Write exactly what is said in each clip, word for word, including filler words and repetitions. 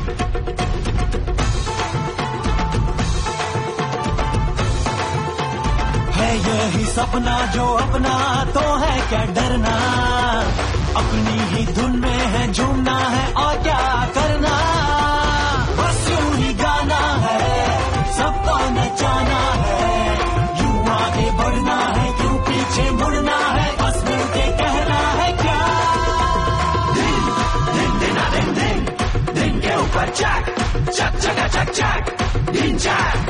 है यही सपना जो अपना तो है क्या डरना, अपनी ही धुन में है झूमना है और क्या करना। बस यूं ही गाना है, सबको नचाना है, यूं आगे बढ़ना है, क्यों पीछे मुड़ना है, बस मिलके कहना है क्या। दिन दिन दिना दिन दिन दिन के ऊपर चक चक चक चक चक दिन चक।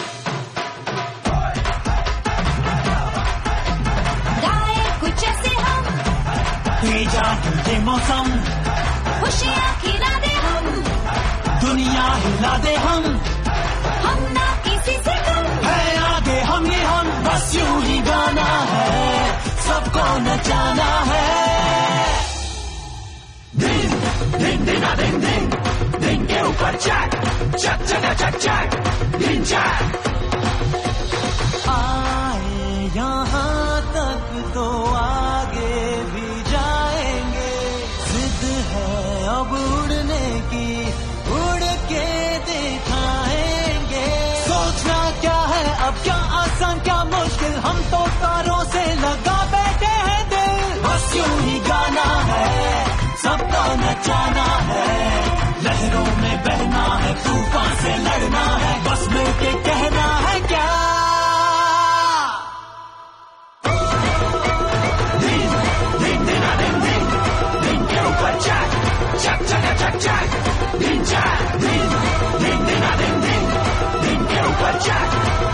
ये मौसम खुशियाँ खिला दे हम, दुनिया हिला दे हम, हम ना किसी से कम है आगे हम ही हम। बस यूं ही गाना है, सबको नचाना है। दिन दिन दिना दिन दिन दिन के ऊपर चक चक चक चक चक दिन चक। आए यहाँ तक तो आगे भी जाएंगे, जिद है अब उड़ने की, उड़ के दिखाएंगे। सोचना क्या है अब, क्या आसान क्या मुश्किल, हम तो तारों से लगा बैठे हैं दिल। बस यूं ही गाना है, सबको नचाना है, लहरों में बहना है, तूफान से लड़ना है, बस मिलके कहना है क्या। दिन दिन दिना दिन दिन दिन के ऊपर चक चक चक चक चक दिन चक। दिन दिन दिना दिन दिन दिन के ऊपर चक